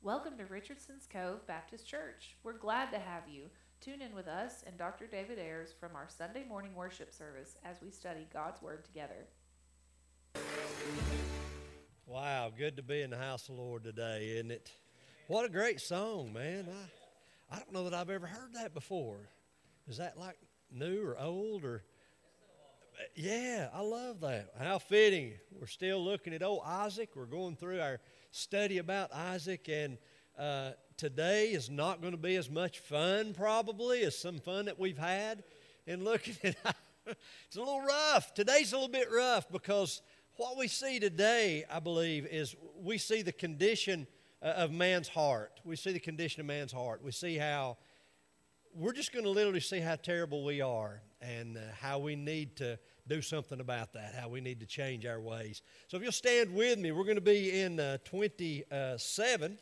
Welcome to Richardson's Cove Baptist Church. We're glad to have you. Tune in with us and Dr. David Ayers from our Sunday morning worship service as we study God's Word together. Wow, good to be in the house of the Lord today, isn't it? What a great song, man. I don't know that I've ever heard that before. Is that like new or old or... Yeah, I love that. How fitting. We're still looking at old Isaac. We're going through our study about Isaac, and today is not going to be as much fun probably as some fun that we've had in looking at it's a little rough. Today's a little bit rough because what we see today, I believe, is we see the condition of man's heart. We see the condition of man's heart. We see how we're just going to literally see how terrible we are and how we need to do something about that, how we need to change our ways. So if you'll stand with me, we're going to be in 27.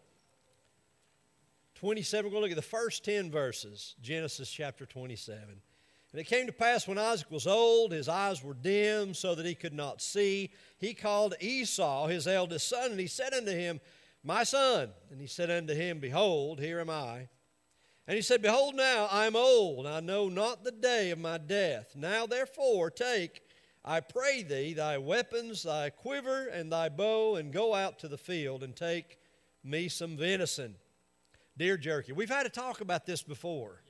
We're going to look at the first 10 verses, Genesis chapter 27. And it came to pass when Isaac was old, his eyes were dim so that he could not see. He called Esau, his eldest son, and he said unto him, My son. And he said unto him, Behold, here am I. And he said, Behold now, I am old, I know not the day of my death. Now therefore take, I pray thee, thy weapons, thy quiver, and thy bow, and go out to the field, and take me some venison. Deer jerky. We've had to talk about this before.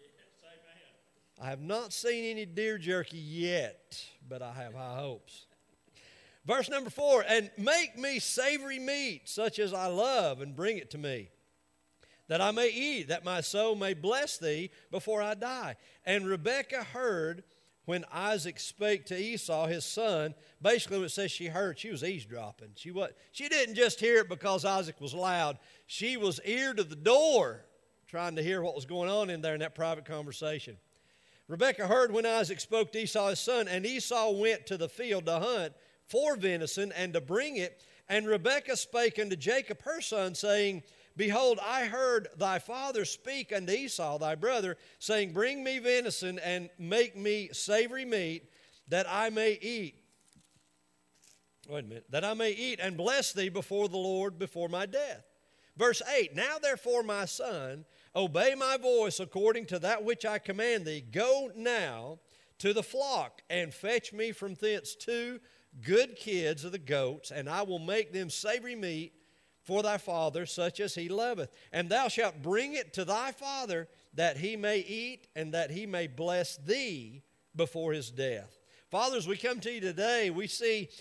I have not seen any deer jerky yet, but I have high hopes. Verse number 4, And make me savory meat, such as I love, and bring it to me, that I may eat, that my soul may bless thee before I die. And Rebekah heard when Isaac spake to Esau, his son. Basically, when it says she heard, she was eavesdropping. She didn't just hear it because Isaac was loud. She was ear to the door, trying to hear what was going on in there in that private conversation. Rebekah heard when Isaac spoke to Esau, his son, and Esau went to the field to hunt for venison and to bring it. And Rebekah spake unto Jacob, her son, saying, Behold, I heard thy father speak unto Esau, thy brother, saying, Bring me venison and make me savory meat, that I may eat. Wait a minute. That I may eat and bless thee before the Lord before my death. Verse 8, Now therefore, my son, obey my voice according to that which I command thee. Go now to the flock and fetch me from thence 2 good kids of the goats, and I will make them savory meat for thy father, such as he loveth. And thou shalt bring it to thy father, that he may eat, and that he may bless thee before his death. Fathers, we come to you today, we see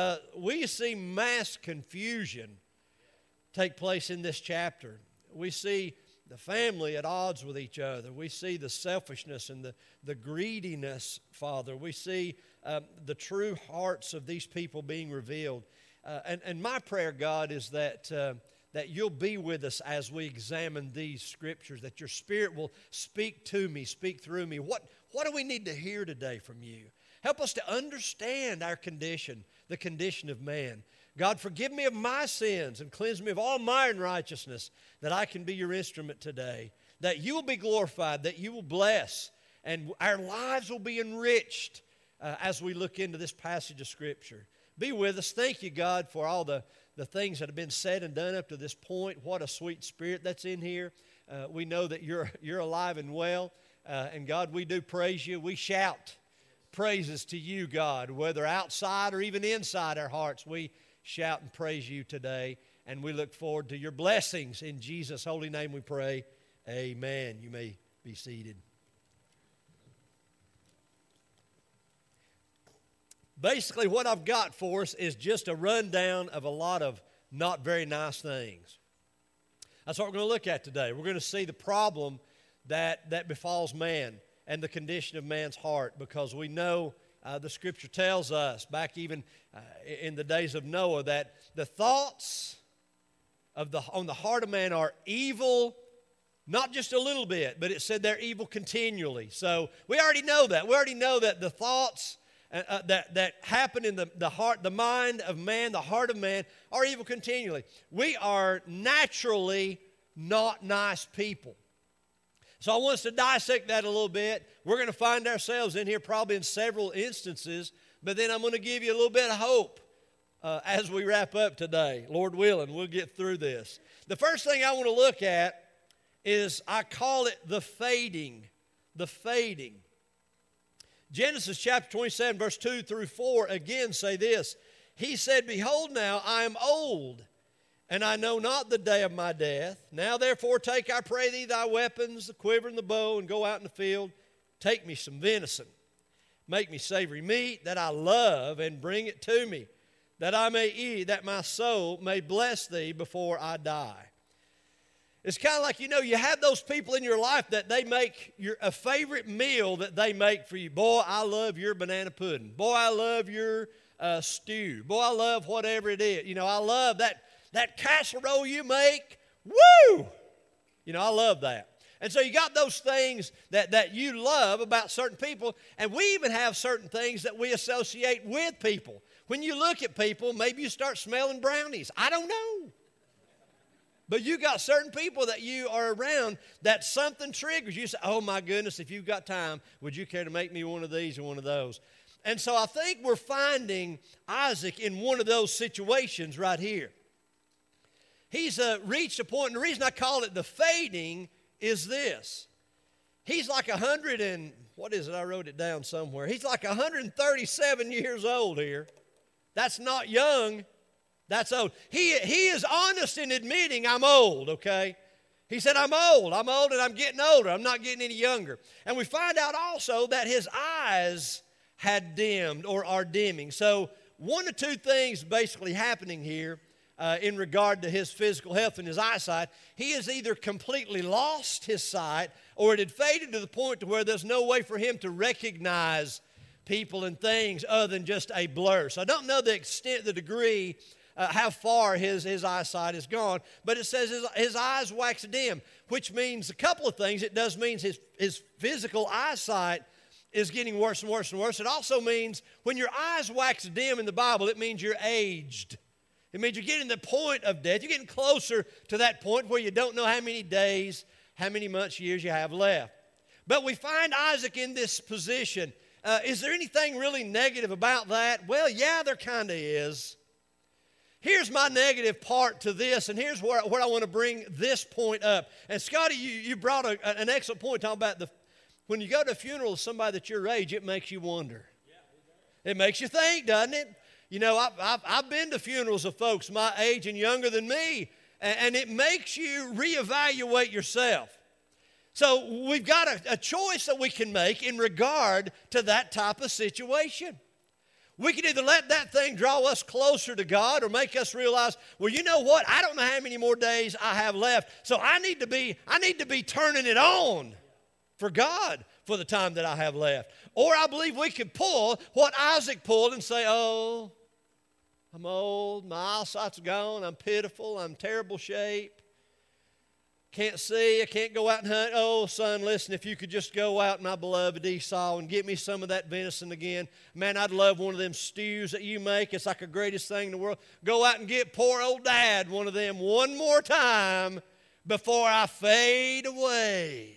mass confusion take place in this chapter. We see the family at odds with each other. We see the selfishness and the greediness, Father. We see the true hearts of these people being revealed. And my prayer, God, is that you'll be with us as we examine these scriptures, that your Spirit will speak to me, speak through me. What do we need to hear today from you? Help us to understand our condition, the condition of man. God, forgive me of my sins and cleanse me of all my unrighteousness, that I can be your instrument today, that you will be glorified, that you will bless, and our lives will be enriched as we look into this passage of Scripture. Be with us. Thank you, God, for all the things that have been said and done up to this point. What a sweet spirit that's in here. We know that you're alive and well. And God, we do praise you. We shout praises to you, God, whether outside or even inside our hearts. We shout and praise you today. And we look forward to your blessings. In Jesus' holy name we pray. Amen. You may be seated. Basically, what I've got for us is just a rundown of a lot of not very nice things. That's what we're going to look at today. We're going to see the problem that befalls man and the condition of man's heart, because we know the Scripture tells us, back even in the days of Noah, that the thoughts on the heart of man are evil, not just a little bit, but it said they're evil continually. So we already know that. We already know that the thoughts that happen in the heart, the mind of man, the heart of man, are evil continually. We are naturally not nice people. So I want us to dissect that a little bit. We're going to find ourselves in here probably in several instances, but then I'm going to give you a little bit of hope as we wrap up today. Lord willing, we'll get through this. The first thing I want to look at is, I call it the fading. The fading. Genesis chapter 27, verse 2 through 4 again say this. He said, Behold now, I am old, and I know not the day of my death. Now therefore take, I pray thee, thy weapons, the quiver and the bow, and go out in the field. Take me some venison. Make me savory meat that I love, and bring it to me, that I may eat, that my soul may bless thee before I die. It's kind of like, you have those people in your life that they make a favorite meal that they make for you. Boy, I love your banana pudding. Boy, I love your stew. Boy, I love whatever it is. I love that casserole you make. Woo! I love that. And so you got those things that you love about certain people, and we even have certain things that we associate with people. When you look at people, maybe you start smelling brownies. I don't know. But you got certain people that you are around that something triggers. You say, oh my goodness, if you've got time, would you care to make me one of these or one of those? And so I think we're finding Isaac in one of those situations right here. He's reached a point, and the reason I call it the fading is this. He's like 100 and, what is it? I wrote it down somewhere. He's like 137 years old here. That's not young. That's old. He is honest in admitting, I'm old, okay? He said, I'm old and I'm getting older. I'm not getting any younger. And we find out also that his eyes had dimmed or are dimming. So one of two things basically happening here in regard to his physical health and his eyesight. He has either completely lost his sight, or it had faded to the point to where there's no way for him to recognize people and things other than just a blur. So I don't know the extent, the degree, how far his eyesight has gone, but it says his eyes wax dim, which means a couple of things. It does mean his physical eyesight is getting worse and worse and worse. It also means when your eyes wax dim in the Bible, it means you're aged. It means you're getting to the point of death. You're getting closer to that point where you don't know how many days, how many months, years you have left. But we find Isaac in this position. Is there anything really negative about that? Well, yeah, there kind of is. Here's my negative part to this, and here's where I want to bring this point up. And Scotty, you brought an excellent point talking about when you go to a funeral of somebody that's your age, it makes you wonder. It makes you think, doesn't it? I've been to funerals of folks my age and younger than me, and it makes you reevaluate yourself. So we've got a choice that we can make in regard to that type of situation. We can either let that thing draw us closer to God or make us realize, well, you know what? I don't know how many more days I have left, so I need to be turning it on for God for the time that I have left. Or I believe we could pull what Isaac pulled and say, oh, I'm old, my eyesight's gone, I'm pitiful, I'm in terrible shape. Can't see, I can't go out and hunt. Oh, son, listen, if you could just go out, my beloved Esau, and get me some of that venison again. Man, I'd love one of them stews that you make. It's like the greatest thing in the world. Go out and get poor old dad one of them one more time before I fade away.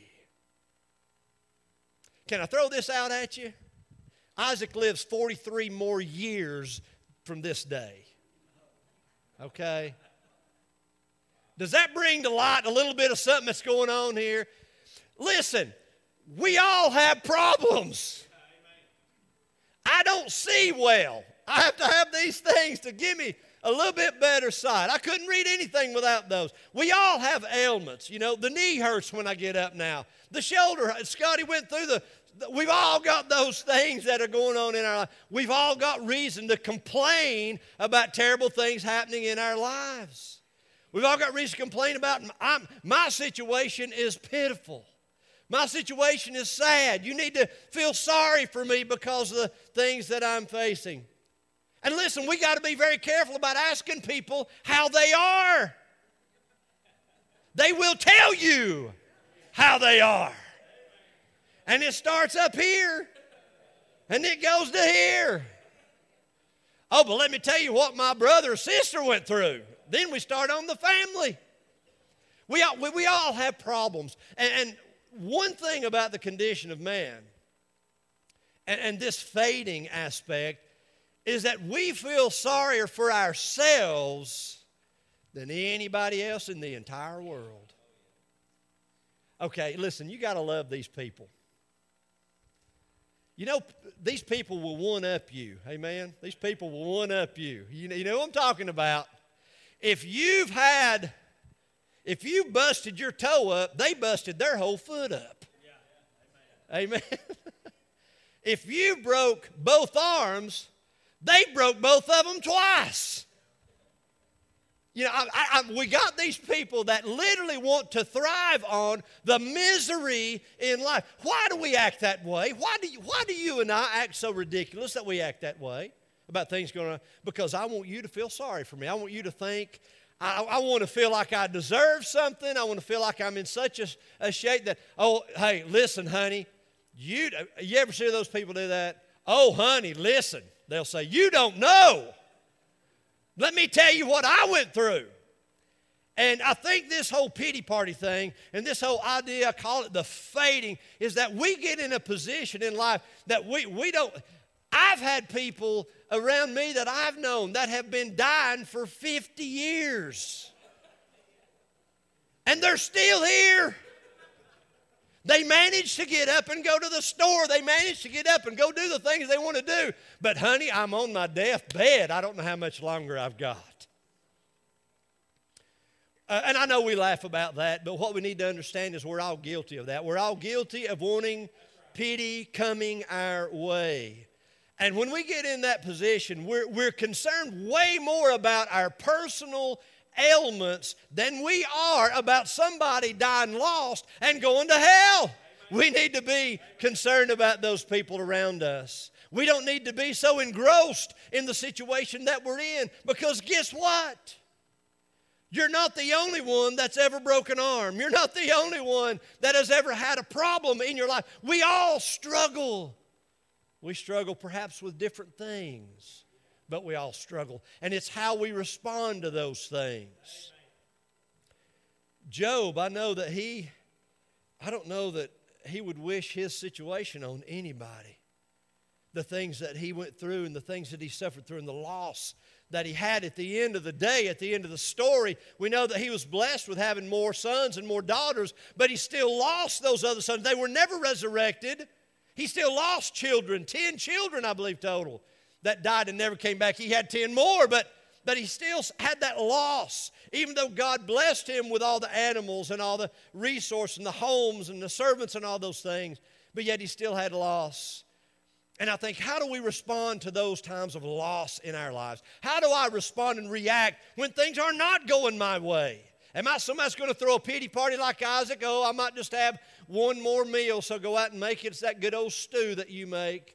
Can I throw this out at you? Isaac lives 43 more years from this day. Okay? Does that bring to light a little bit of something that's going on here? Listen, we all have problems. I don't see well. I have to have these things to give me a little bit better sight. I couldn't read anything without those. We all have ailments. The knee hurts when I get up now. The shoulder, Scotty went through we've all got those things that are going on in our life. We've all got reason to complain about terrible things happening in our lives. We've all got reason to complain about, my situation is pitiful. My situation is sad. You need to feel sorry for me because of the things that I'm facing. And listen, we got to be very careful about asking people how they are. They will tell you how they are. And it starts up here, and it goes to here. Oh, but let me tell you what my brother or sister went through. Then we start on the family. We all have problems. And one thing about the condition of man and this fading aspect is that we feel sorrier for ourselves than anybody else in the entire world. Okay, listen, you got to love these people. You know, these people will one-up you. Amen? These people will one-up you. You know what I'm talking about. If you busted your toe up, they busted their whole foot up. Yeah. Amen? If you broke both arms, they broke both of them twice. You know, we got these people that literally want to thrive on the misery in life. Why do we act that way? Why do you and I act so ridiculous that we act that way about things going on? Because I want you to feel sorry for me. I want you to think, I want to feel like I deserve something. I want to feel like I'm in such a shape that, oh, hey, listen, honey, you ever see those people do that? Oh, honey, listen. They'll say, you don't know. Let me tell you what I went through. And I think this whole pity party thing and this whole idea, I call it the fading, is that we get in a position in life that we don't. I've had people around me that I've known that have been dying for 50 years. And they're still here. They manage to get up and go to the store. They manage to get up and go do the things they want to do. But honey, I'm on my deathbed. I don't know how much longer I've got. And I know we laugh about that, but what we need to understand is we're all guilty of that. We're all guilty of wanting pity coming our way. And when we get in that position, we're concerned way more about our personal ailments than we are about somebody dying lost and going to hell. We need to be concerned about those people around us. We don't need to be so engrossed in the situation that we're in, because guess what? You're not the only one that's ever broken an arm. You're not the only one that has ever had a problem in your life. We all struggle. We struggle perhaps with different things, but we all struggle. And it's how we respond to those things. Job, I don't know that he would wish his situation on anybody. The things that he went through and the things that he suffered through and the loss that he had at the end of the day, at the end of the story. We know that he was blessed with having more sons and more daughters, but he still lost those other sons. They were never resurrected. He still lost children, 10 children, I believe, total, that died and never came back. He had 10 more, but he still had that loss. Even though God blessed him with all the animals and all the resources and the homes and the servants and all those things, but yet he still had loss. And I think, how do we respond to those times of loss in our lives? How do I respond and react when things are not going my way? Am I somebody's going to throw a pity party like Isaac? Oh, I might just have one more meal, so go out and make it. It's that good old stew that you make.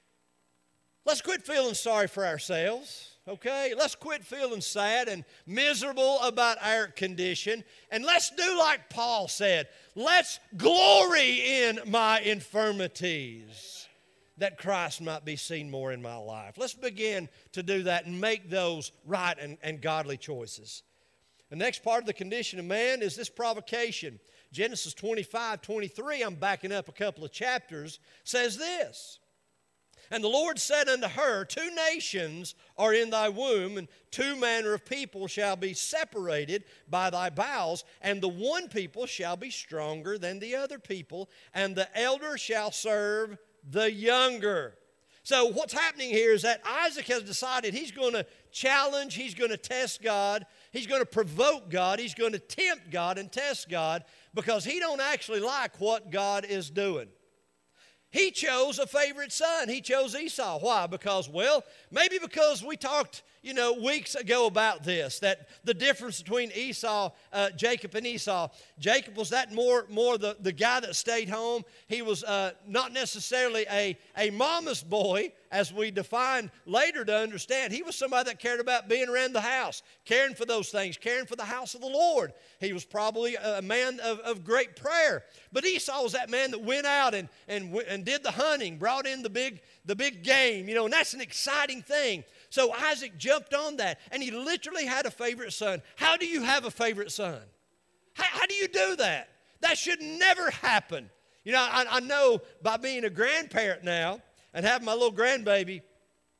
Let's quit feeling sorry for ourselves, okay? Let's quit feeling sad and miserable about our condition. And let's do like Paul said. Let's glory in my infirmities, that Christ might be seen more in my life. Let's begin to do that and make those right and godly choices. The next part of the condition of man is this provocation. Genesis 25:23, I'm backing up a couple of chapters, says this. And the Lord said unto her, 2 nations are in thy womb, and 2 manner of people shall be separated by thy bowels, and the one people shall be stronger than the other people, and the elder shall serve the younger. So what's happening here is that Isaac has decided he's going to challenge, he's going to test God, he's going to provoke God, he's going to tempt God and test God, because he don't actually like what God is doing. He chose a favorite son. He chose Esau. Why? Because, maybe because we talked, weeks ago about this, that the difference between Jacob and Esau. Jacob was that more the guy that stayed home. He was not necessarily a mama's boy, as we define later to understand. He was somebody that cared about being around the house, caring for those things, caring for the house of the Lord. He was probably a man of great prayer. But Esau was that man that went out and did the hunting, brought in the big game, and that's an exciting thing. So Isaac jumped on that, and he literally had a favorite son. How do you have a favorite son? How do you do that? That should never happen. I know by being a grandparent now and having my little grandbaby,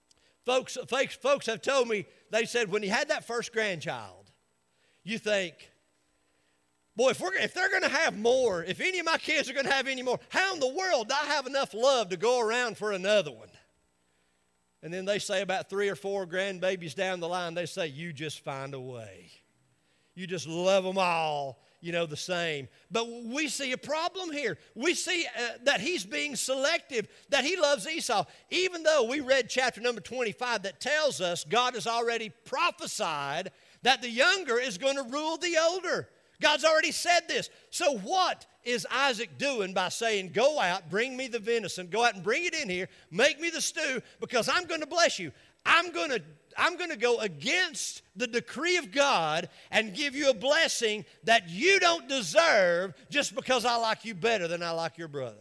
Folks have told me, they said when he had that first grandchild, you think, boy, if they're going to have more, if any of my kids are going to have any more, how in the world do I have enough love to go around for another one? And then they say about 3 or 4 grandbabies down the line, they say, you just find a way. You just love them all, the same. But we see a problem here. We see that he's being selective, that he loves Esau. Even though we read chapter number 25 that tells us God has already prophesied that the younger is going to rule the older. God's already said this. So what is Isaac doing by saying, go out, bring me the venison, go out and bring it in here, make me the stew, because I'm going to bless you. I'm going to go against the decree of God and give you a blessing that you don't deserve just because I like you better than I like your brother.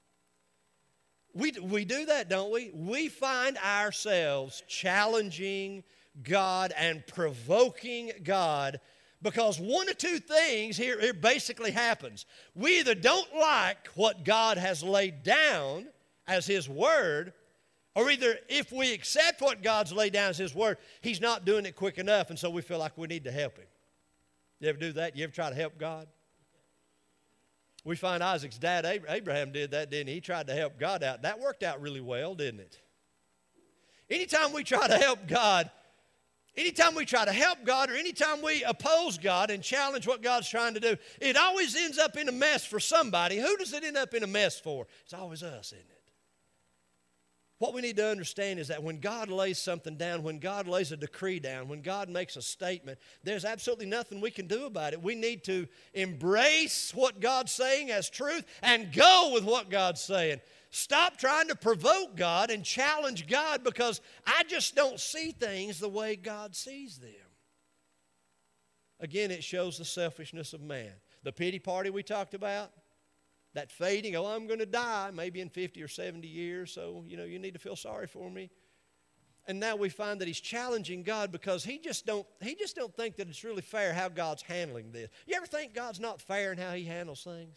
We do that, don't we? We find ourselves challenging God and provoking God because one of two things here basically happens. We either don't like what God has laid down as His Word, or either if we accept what God's laid down as His Word, He's not doing it quick enough, and so we feel like we need to help Him. You ever do that? You ever try to help God? We find Isaac's dad, Abraham, did that, didn't he? He tried to help God out. That worked out really well, didn't it? Anytime we try to help God, or anytime we oppose God and challenge what God's trying to do, it always ends up in a mess for somebody. Who does it end up in a mess for? It's always us, isn't it? What we need to understand is that when God lays something down, when God lays a decree down, when God makes a statement, there's absolutely nothing we can do about it. We need to embrace what God's saying as truth and go with what God's saying. Stop trying to provoke God and challenge God because I just don't see things the way God sees them. Again, it shows the selfishness of man. The pity party we talked about, that fading, I'm going to die maybe in 50 or 70 years, so, you need to feel sorry for me. And now we find that he's challenging God because he just don't think that it's really fair how God's handling this. You ever think God's not fair in how He handles things?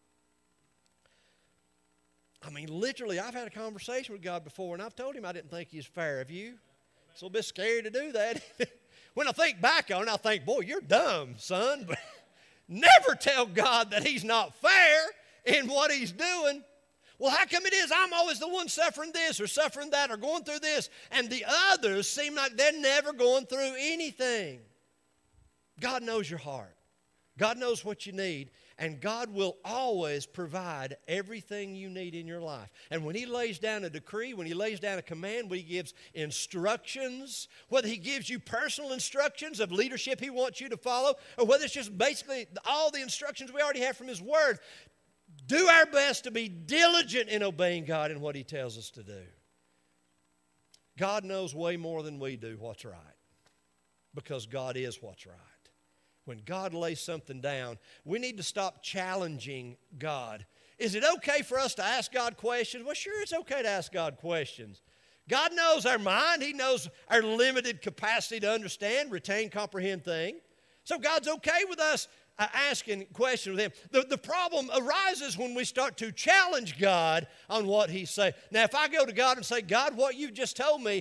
I mean, literally, I've had a conversation with God before, and I've told Him I didn't think He was fair. Have you? It's a little bit scary to do that. When I think back on it, I think, boy, you're dumb, son. But never tell God that He's not fair in what He's doing. Well, how come it is I'm always the one suffering this or suffering that or going through this, and the others seem like they're never going through anything? God knows your heart. God knows what you need, and God will always provide everything you need in your life. And when He lays down a decree, when He lays down a command, when He gives instructions, whether He gives you personal instructions of leadership He wants you to follow, or whether it's just basically all the instructions we already have from His Word, do our best to be diligent in obeying God in what He tells us to do. God knows way more than we do what's right, because God is what's right. When God lays something down, we need to stop challenging God. Is it okay for us to ask God questions? Well, sure, it's okay to ask God questions. God knows our mind. He knows our limited capacity to understand, retain, comprehend things. So God's okay with us asking questions with Him. The problem arises when we start to challenge God on what He's saying. Now, if I go to God and say, God, what you've just told me,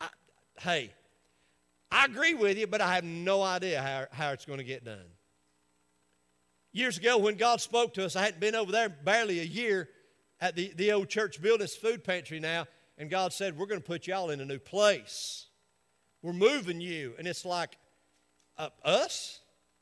I agree with you, but I have no idea how it's going to get done. Years ago when God spoke to us, I hadn't been over there barely a year at the old church building, it's food pantry now, and God said, we're going to put y'all in a new place. We're moving you. And it's like, us,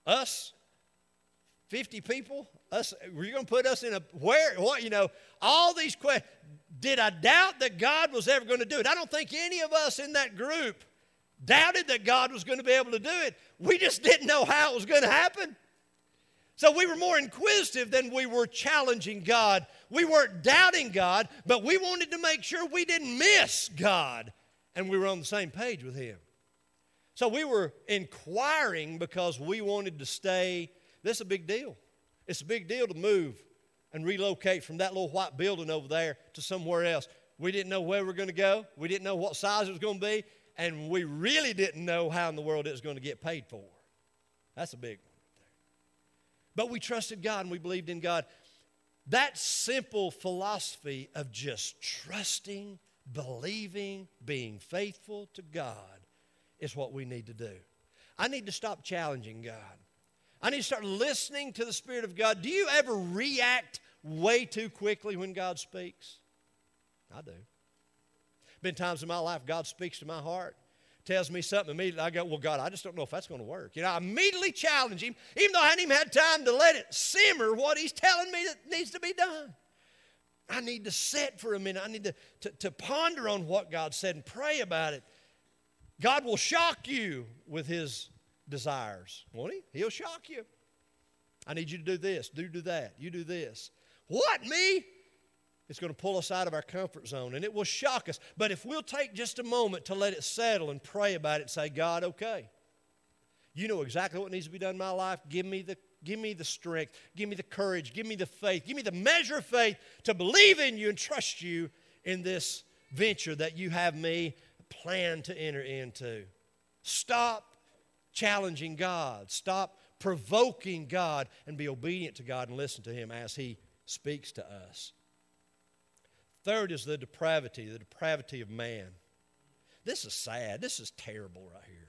50 people, us, you're going to put us in all these questions. Did I doubt that God was ever going to do it? I don't think any of us in that group doubted that God was going to be able to do it. We just didn't know how it was going to happen. So we were more inquisitive than we were challenging God. We weren't doubting God, but we wanted to make sure we didn't miss God, and we were on the same page with Him. So we were inquiring because we wanted to stay. This is a big deal. It's a big deal to move and relocate from that little white building over there to somewhere else. We didn't know where we were going to go. We didn't know what size it was going to be. And we really didn't know how in the world it was going to get paid for. That's a big one right there. But we trusted God and we believed in God. That simple philosophy of just trusting believing, being faithful to God is what we need to do. I need to stop challenging God. I need to start listening to the Spirit of God. Do you ever react way too quickly when God speaks? I do. Been times in my life God speaks to my heart, tells me something immediately. I go, well, God, I just don't know if that's going to work. I immediately challenge Him, even though I hadn't even had time to let it simmer what He's telling me that needs to be done. I need to sit for a minute. I need to ponder on what God said and pray about it. God will shock you with His desires, won't He? He'll shock you. I need you to do this, do that, you do this. What, me? It's going to pull us out of our comfort zone, and it will shock us. But if we'll take just a moment to let it settle and pray about it and say, God, okay, you know exactly what needs to be done in my life. Give me the strength, give me the courage, give me the faith, give me the measure of faith to believe in you and trust you in this venture that you have me planned to enter into. Stop challenging God. Stop provoking God and be obedient to God and listen to Him as He speaks to us. Third is the depravity of man. This is sad. This is terrible right here.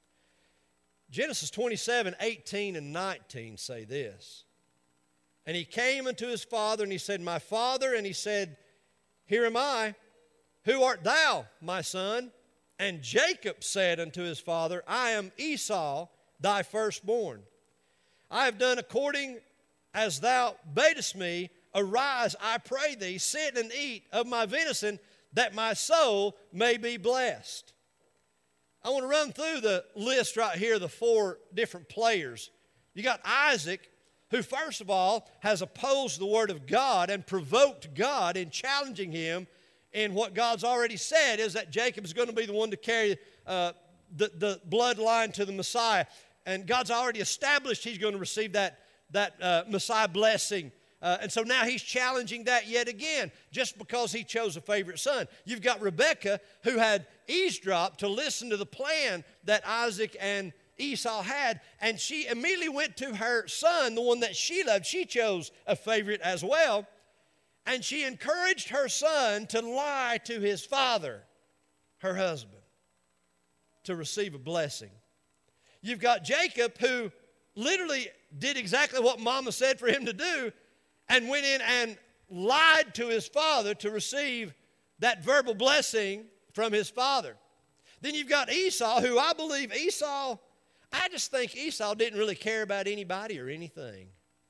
Genesis 27:18 and 19 say this. And he came unto his father, and he said, My father. And he said, Here am I. Who art thou, my son? And Jacob said unto his father, I am Esau, thy firstborn. I have done according as thou badest me. Arise, I pray thee, sit and eat of my venison, that my soul may be blessed. I want to run through the list right here, the 4 different players. You got Isaac, who first of all has opposed the word of God and provoked God in challenging him in what God's already said is that Jacob is going to be the one to carry the bloodline to the Messiah. And God's already established he's going to receive that Messiah blessing. And so now he's challenging that yet again, just because he chose a favorite son. You've got Rebekah, who had eavesdropped to listen to the plan that Isaac and Esau had, and she immediately went to her son, the one that she loved. She chose a favorite as well, and she encouraged her son to lie to his father, her husband, to receive a blessing. You've got Jacob, who literally did exactly what Mama said for him to do, and went in and lied to his father to receive that verbal blessing from his father. Then you've got Esau, who I just think Esau didn't really care about anybody or anything.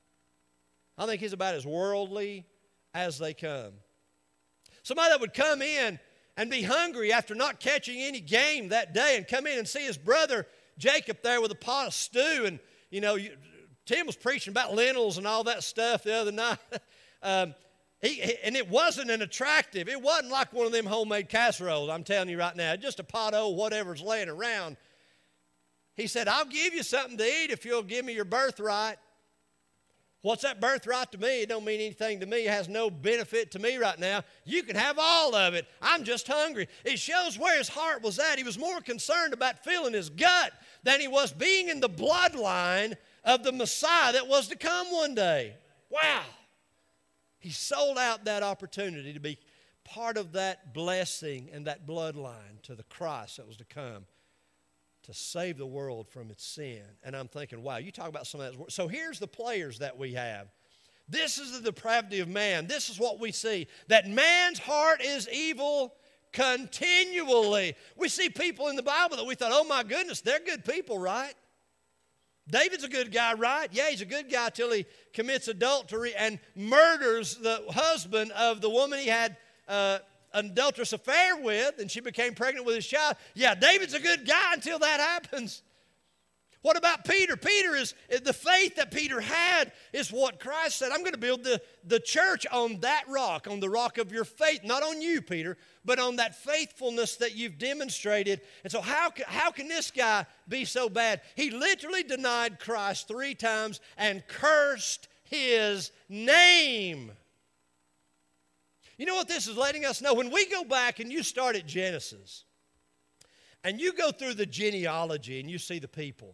I think he's about as worldly as they come. Somebody that would come in and be hungry after not catching any game that day and come in and see his brother Jacob there with a pot of stew, and Tim was preaching about lentils and all that stuff the other night. And it wasn't it wasn't like one of them homemade casseroles, I'm telling you right now. Just a pot of whatever's laying around. He said, I'll give you something to eat if you'll give me your birthright. What's that birthright to me? It don't mean anything to me. It has no benefit to me right now. You can have all of it. I'm just hungry. It shows where his heart was at. He was more concerned about filling his gut than he was being in the bloodline of the Messiah that was to come one day. Wow. He sold out that opportunity to be part of that blessing and that bloodline to the Christ that was to come to save the world from its sin. And I'm thinking, wow, you talk about some of that. So here's the players that we have. This is the depravity of man. This is what we see, that man's heart is evil continually. We see people in the Bible that we thought, oh my goodness, they're good people, right? David's a good guy, right? Yeah, he's a good guy till he commits adultery and murders the husband of the woman he had an adulterous affair with, and she became pregnant with his child. Yeah, David's a good guy until that happens. What about Peter? Peter is the faith that Peter had is what Christ said. I'm going to build the church on that rock, on the rock of your faith. Not on you, Peter, but on that faithfulness that you've demonstrated. And so how can this guy be so bad? He literally denied Christ 3 times and cursed his name. You know what this is letting us know? When we go back and you start at Genesis and you go through the genealogy and you see the people,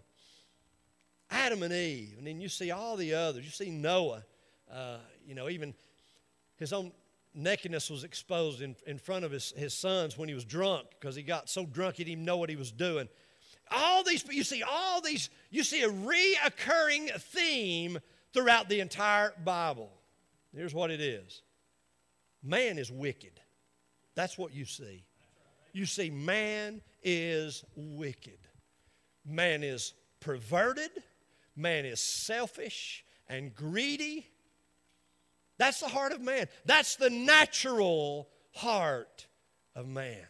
Adam and Eve, and then you see all the others. You see Noah, even his own nakedness was exposed in front of his sons when he was drunk, because he got so drunk he didn't even know what he was doing. You see a reoccurring theme throughout the entire Bible. Here's what it is. Man is wicked. That's what you see. You see, man is wicked. Man is perverted. Man is selfish and greedy. That's the heart of man. That's the natural heart of man.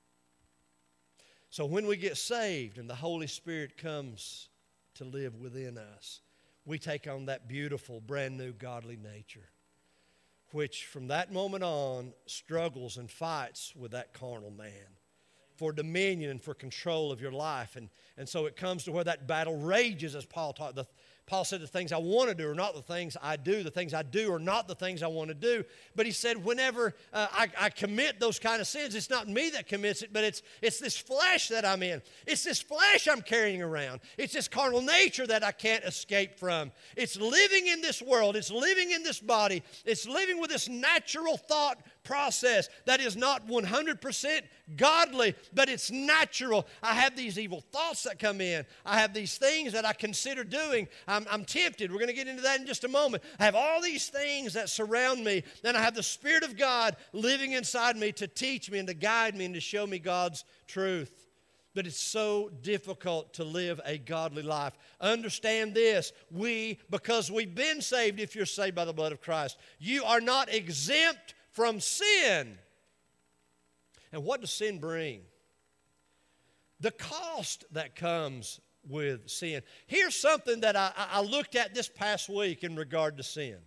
So when we get saved and the Holy Spirit comes to live within us, we take on that beautiful, brand new, godly nature, which from that moment on struggles and fights with that carnal man for dominion and for control of your life. And so it comes to where that battle rages, as Paul taught. Paul said the things I want to do are not the things I do. The things I do are not the things I want to do. But he said whenever I commit those kind of sins, it's not me that commits it, but it's this flesh that I'm in. It's this flesh I'm carrying around. It's this carnal nature that I can't escape from. It's living in this world. It's living in this body. It's living with this natural thought process that is not 100% godly, but it's natural. I have these evil thoughts that come in. I have these things that I consider doing. I'm tempted. We're going to get into that in just a moment. I have all these things that surround me. Then I have the Spirit of God living inside me to teach me and to guide me and to show me God's truth. But it's so difficult to live a godly life. Understand this. Because we've been saved, if you're saved by the blood of Christ, you are not exempt from sin. And what does sin bring? The cost that comes with sin. Here's something that I looked at this past week in regard to sin.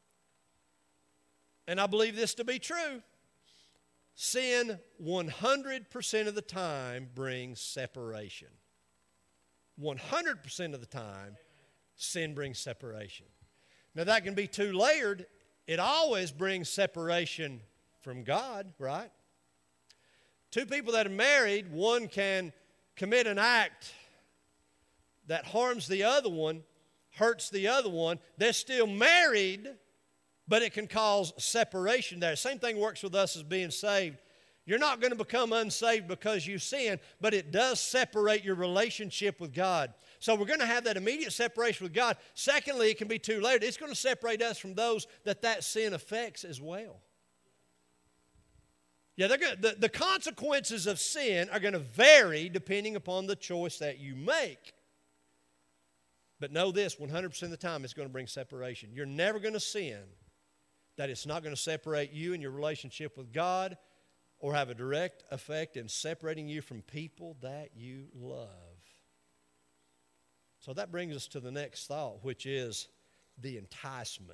And I believe this to be true. Sin 100% of the time brings separation. 100% of the time, sin brings separation. Now that can be two-layered. It always brings separation from God, right? Two people that are married, one can commit an act that harms the other one, hurts the other one. They're still married, but it can cause separation there. Same thing works with us as being saved. You're not going to become unsaved because you sin, but it does separate your relationship with God. So we're going to have that immediate separation with God. Secondly, it can be two-layered. It's going to separate us from those that sin affects as well. Yeah, the consequences of sin are going to vary depending upon the choice that you make. But know this, 100% of the time it's going to bring separation. You're never going to sin that it's not going to separate you and your relationship with God or have a direct effect in separating you from people that you love. So that brings us to the next thought, which is the enticement.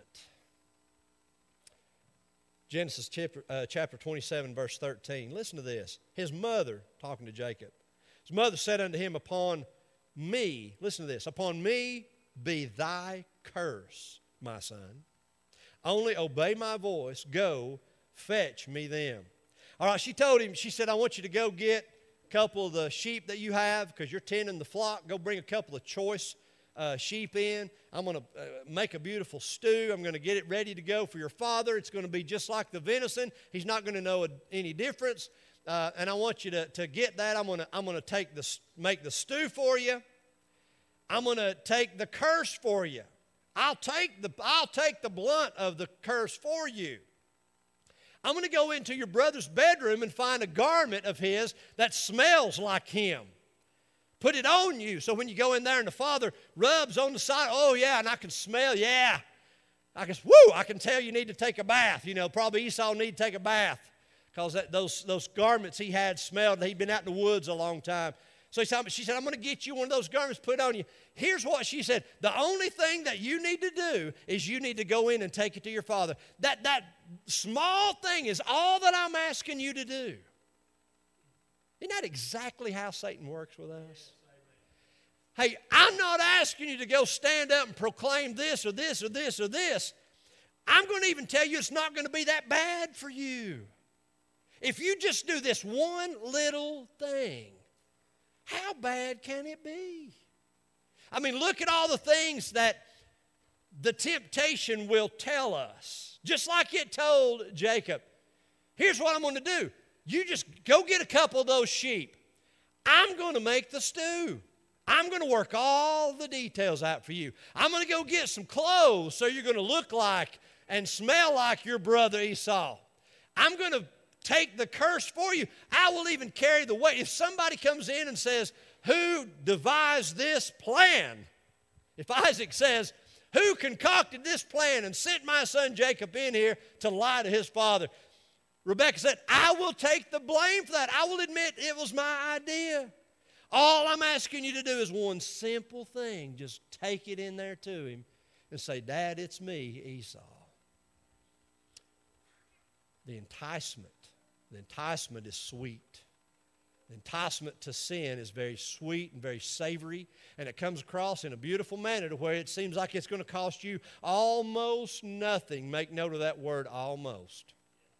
Genesis chapter 27, verse 13. Listen to this. His mother, talking to Jacob, his mother said unto him, upon me, listen to this, upon me be thy curse, my son. Only obey my voice. Go, fetch me them. All right, she told him, she said, I want you to go get a couple of the sheep that you have because you're tending the flock. Go bring a couple of choice sheep in. I'm going to make a beautiful stew. I'm going to get it ready to go for your father. It's going to be just like the venison. He's not going to know any difference. And I want you to get that. I'm going to make the stew for you. I'm going to take the curse for you. I'll take the blunt of the curse for you. I'm going to go into your brother's bedroom and find a garment of his that smells like him. Put it on you so when you go in there and the father rubs on the side, oh yeah, and I can smell, yeah. I can tell you need to take a bath. You know, probably Esau need to take a bath because those garments he had smelled. He'd been out in the woods a long time. So she said, I'm going to get you one of those garments put on you. Here's what she said. The only thing that you need to do is you need to go in and take it to your father. That small thing is all that I'm asking you to do. Isn't that exactly how Satan works with us? Hey, I'm not asking you to go stand up and proclaim this or this or this or this. I'm going to even tell you it's not going to be that bad for you. If you just do this one little thing, how bad can it be? I mean, look at all the things that the temptation will tell us. Just like it told Jacob, Here's what I'm going to do. You just go get a couple of those sheep. I'm going to make the stew. I'm going to work all the details out for you. I'm going to go get some clothes so you're going to look like and smell like your brother Esau. I'm going to take the curse for you. I will even carry the weight. If somebody comes in and says, who devised this plan? If Isaac says, who concocted this plan and sent my son Jacob in here to lie to his father? Rebekah said, I will take the blame for that. I will admit it was my idea. All I'm asking you to do is one simple thing. Just take it in there to him and say, Dad, it's me, Esau. The enticement is sweet. The enticement to sin is very sweet and very savory, and it comes across in a beautiful manner to where it seems like it's going to cost you almost nothing. Make note of that word, almost.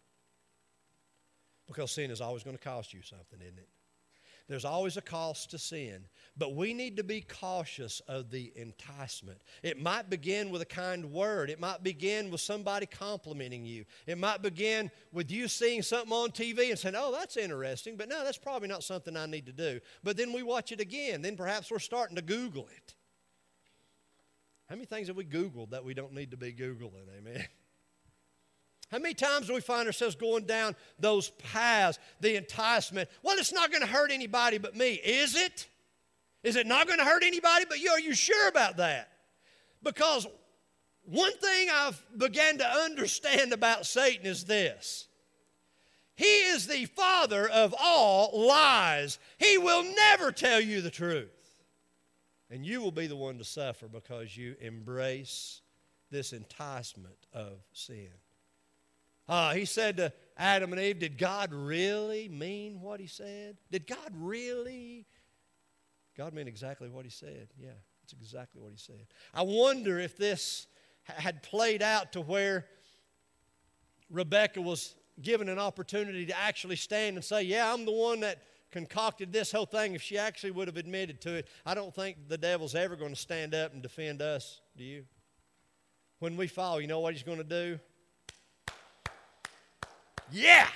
Because sin is always going to cost you something, isn't it? There's always a cost to sin, but we need to be cautious of the enticement. It might begin with a kind word. It might begin with somebody complimenting you. It might begin with you seeing something on TV and saying, oh, that's interesting, but no, that's probably not something I need to do. But then we watch it again. Then perhaps we're starting to Google it. How many things have we Googled that we don't need to be Googling? Amen. How many times do we find ourselves going down those paths, the enticement? Well, it's not going to hurt anybody but me. Is it? Is it not going to hurt anybody but you? Are you sure about that? Because one thing I've began to understand about Satan is this. He is the father of all lies. He will never tell you the truth. And you will be the one to suffer because you embrace this enticement of sin. He said to Adam and Eve, did God really mean what he said? Did God really? God meant exactly what he said. Yeah, that's exactly what he said. I wonder if this had played out to where Rebekah was given an opportunity to actually stand and say, yeah, I'm the one that concocted this whole thing. If she actually would have admitted to it, I don't think the devil's ever going to stand up and defend us, do you? When we fall, you know what he's going to do? Yeah,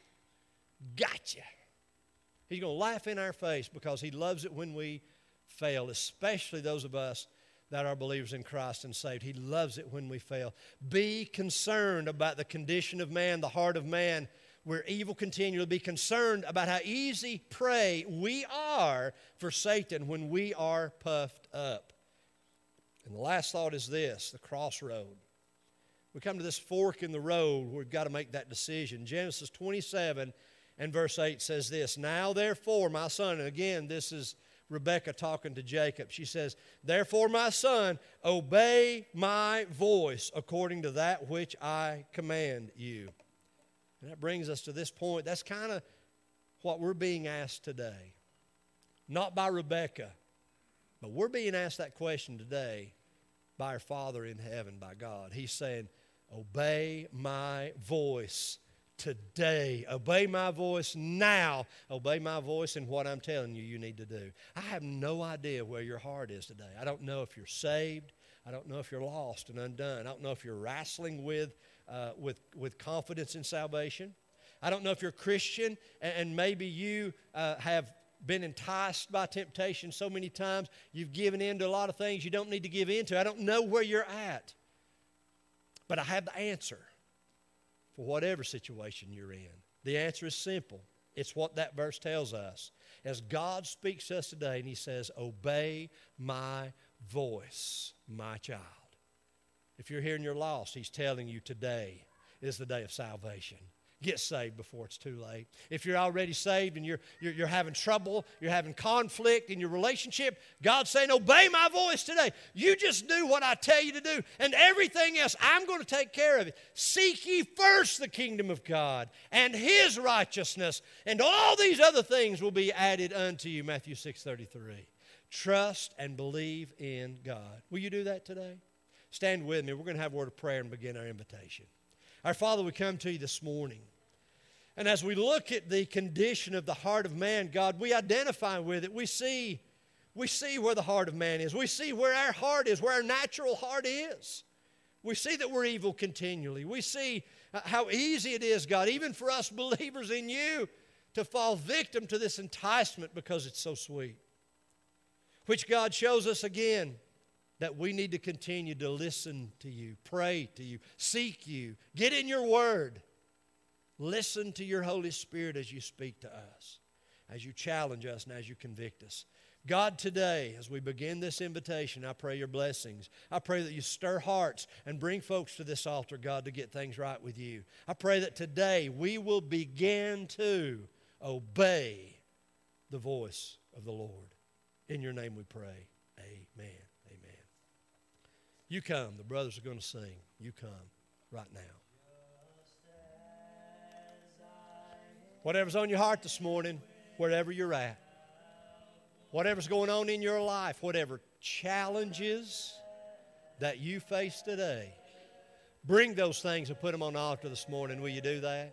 gotcha. He's going to laugh in our face because he loves it when we fail, especially those of us that are believers in Christ and saved. He loves it when we fail. Be concerned about the condition of man, the heart of man, where evil continually. Be concerned about how easy prey we are for Satan when we are puffed up. And the last thought is this, the crossroad. We come to this fork in the road where we've got to make that decision. Genesis 27 and verse 8 says this, now therefore, my son, and again, this is Rebekah talking to Jacob. She says, therefore, my son, obey my voice according to that which I command you. And that brings us to this point. That's kind of what we're being asked today. Not by Rebekah, but we're being asked that question today by our Father in heaven, by God. He's saying, obey my voice today. Obey my voice now. Obey my voice in what I'm telling you you need to do. I have no idea where your heart is today. I don't know if you're saved. I don't know if you're lost and undone. I don't know if you're wrestling with confidence in salvation. I don't know if you're a Christian and maybe you have been enticed by temptation so many times. You've given in to a lot of things you don't need to give in to. I don't know where you're at. But I have the answer for whatever situation you're in. The answer is simple. It's what that verse tells us. As God speaks to us today and he says, obey my voice, my child. If you're here and you're lost, he's telling you today is the day of salvation. Get saved before it's too late. If you're already saved and you're having trouble, you're having conflict in your relationship, God's saying, obey my voice today. You just do what I tell you to do, and everything else, I'm going to take care of it. Seek ye first the kingdom of God and his righteousness, and all these other things will be added unto you, Matthew 6:33. Trust and believe in God. Will you do that today? Stand with me. We're going to have a word of prayer and begin our invitation. Our Father, we come to you this morning. And as we look at the condition of the heart of man, God, we identify with it. We see where the heart of man is. We see where our heart is, where our natural heart is. We see that we're evil continually. We see how easy it is, God, even for us believers in you, to fall victim to this enticement because it's so sweet. Which God shows us again that we need to continue to listen to you, pray to you, seek you, get in your word. Listen to your Holy Spirit as you speak to us, as you challenge us and as you convict us. God, today, as we begin this invitation, I pray your blessings. I pray that you stir hearts and bring folks to this altar, God, to get things right with you. I pray that today we will begin to obey the voice of the Lord. In your name we pray. Amen. Amen. You come. The brothers are going to sing. You come right now. Whatever's on your heart this morning, wherever you're at, whatever's going on in your life, whatever challenges that you face today, bring those things and put them on the altar this morning. Will you do that?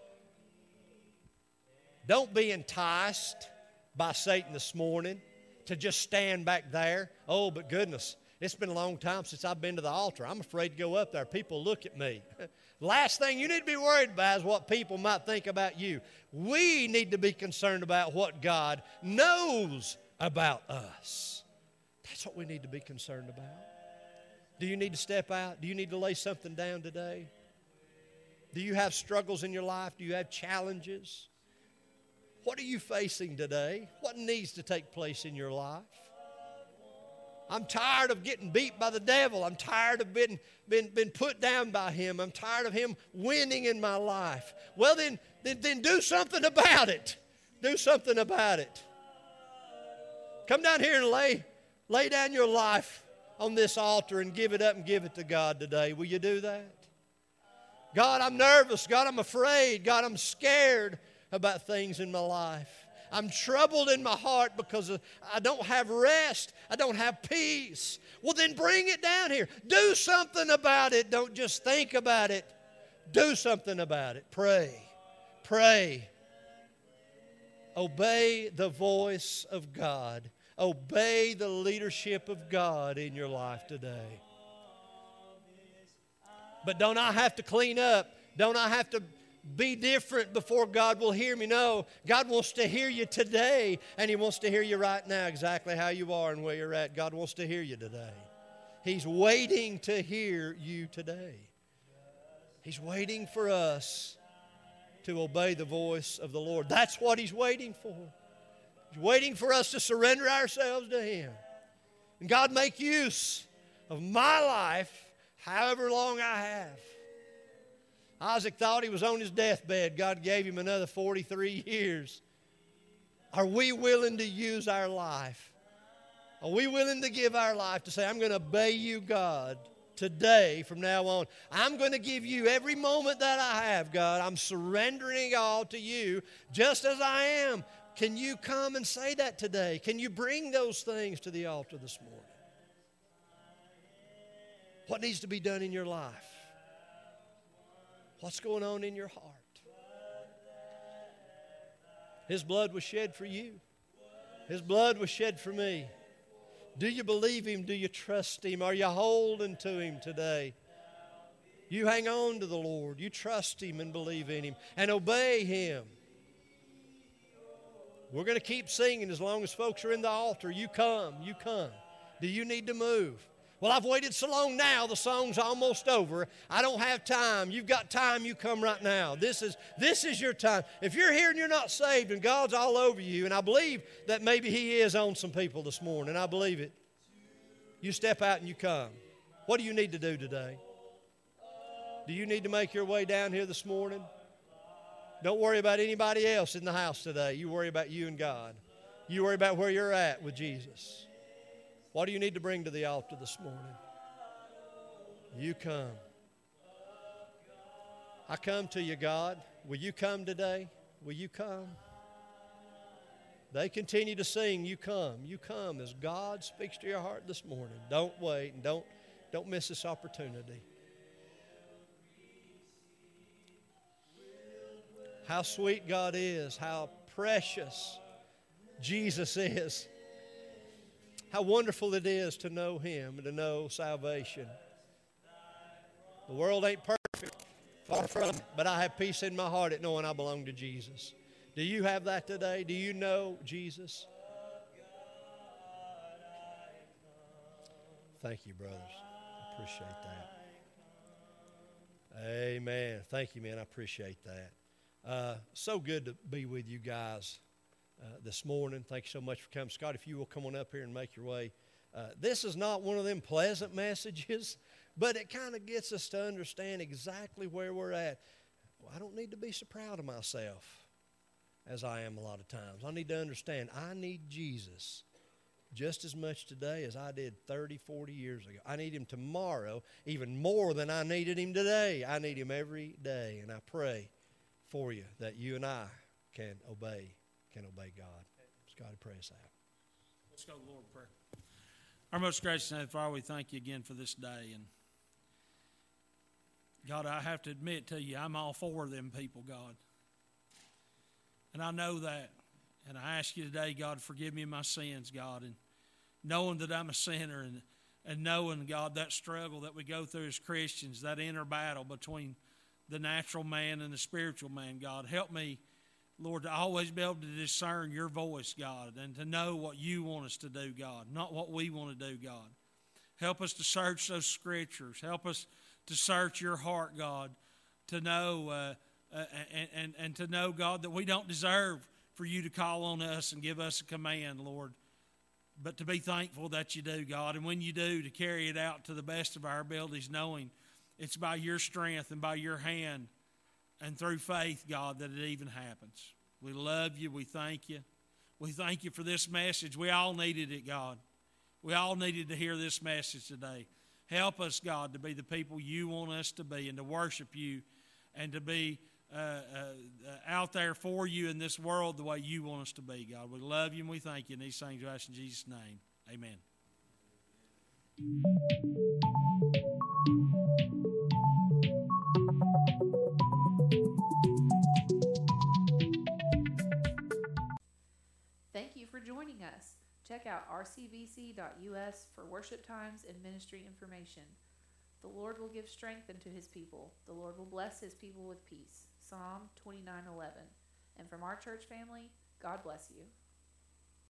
Don't be enticed by Satan this morning to just stand back there. Oh, but goodness, it's been a long time since I've been to the altar. I'm afraid to go up there. People look at me. Last thing you need to be worried about is what people might think about you. We need to be concerned about what God knows about us. That's what we need to be concerned about. Do you need to step out? Do you need to lay something down today? Do you have struggles in your life? Do you have challenges? What are you facing today? What needs to take place in your life? I'm tired of getting beat by the devil. I'm tired of being put down by him. I'm tired of him winning in my life. Well, then do something about it. Do something about it. Come down here and lay down your life on this altar and give it up and give it to God today. Will you do that? God, I'm nervous. God, I'm afraid. God, I'm scared about things in my life. I'm troubled in my heart because I don't have rest. I don't have peace. Well, then bring it down here. Do something about it. Don't just think about it. Do something about it. Pray. Pray. Obey the voice of God. Obey the leadership of God in your life today. But don't I have to clean up? Don't I have to be different before God will hear me? No, God wants to hear you today, and He wants to hear you right now exactly how you are and where you're at. God wants to hear you today. He's waiting to hear you today. He's waiting for us to obey the voice of the Lord. That's what He's waiting for. He's waiting for us to surrender ourselves to Him. And God, make use of my life however long I have. Isaac thought he was on his deathbed. God gave him another 43 years. Are we willing to use our life? Are we willing to give our life to say, I'm going to obey you, God, today from now on? I'm going to give you every moment that I have, God. I'm surrendering all to you just as I am. Can you come and say that today? Can you bring those things to the altar this morning? What needs to be done in your life? What's going on in your heart? His blood was shed for you. His blood was shed for me. Do you believe Him? Do you trust Him? Are you holding to Him today? You hang on to the Lord. You trust Him and believe in Him and obey Him. We're going to keep singing as long as folks are in the altar. You come. You come. Do you need to move? Well, I've waited so long now, the song's almost over. I don't have time. You've got time, you come right now. This is your time. If you're here and you're not saved and God's all over you, and I believe that maybe He is on some people this morning, I believe it. You step out and you come. What do you need to do today? Do you need to make your way down here this morning? Don't worry about anybody else in the house today. You worry about you and God. You worry about where you're at with Jesus. What do you need to bring to the altar this morning? You come. I come to you, God. Will you come today? Will you come? They continue to sing, you come. You come as God speaks to your heart this morning. Don't wait and don't miss this opportunity. How sweet God is. How precious Jesus is. How wonderful it is to know Him and to know salvation. The world ain't perfect, far from it, but I have peace in my heart at knowing I belong to Jesus. Do you have that today? Do you know Jesus? Thank you, brothers. I appreciate that. Amen. Thank you, man. I appreciate that. So good to be with you guys this morning. Thank you so much for coming. Scott, if you will come on up here and make your way. This is not one of them pleasant messages, but it kind of gets us to understand exactly where we're at. Well, I don't need to be so proud of myself as I am a lot of times. I need to understand I need Jesus just as much today as I did 30, 40 years ago. I need him tomorrow even more than I needed him today. I need him every day, and I pray for you that you and I can obey God. Scotty, pray us out. Let's go to the Lord in prayer. Our most gracious Heavenly Father, we thank you again for this day. And God, I have to admit to you, I'm all for them people, God. And I know that. And I ask you today, God, forgive me my sins, God. And knowing that I'm a sinner and knowing, God, that struggle that we go through as Christians, that inner battle between the natural man and the spiritual man, God. Help me, Lord, to always be able to discern your voice, God, and to know what you want us to do, God, not what we want to do, God. Help us to search those scriptures. Help us to search your heart, God, to know and to know, God, that we don't deserve for you to call on us and give us a command, Lord, but to be thankful that you do, God, and when you do, to carry it out to the best of our abilities, knowing it's by your strength and by your hand and through faith, God, that it even happens. We love you. We thank you. We thank you for this message. We all needed it, God. We all needed to hear this message today. Help us, God, to be the people you want us to be and to worship you and to be out there for you in this world the way you want us to be, God. We love you and we thank you. And these things we ask in Jesus' name. Amen. Thank you for joining us. Check out rcvc.us for worship times and ministry information. The Lord will give strength unto his people. The Lord will bless his people with peace. Psalm 29:11. And from our church family, God bless you.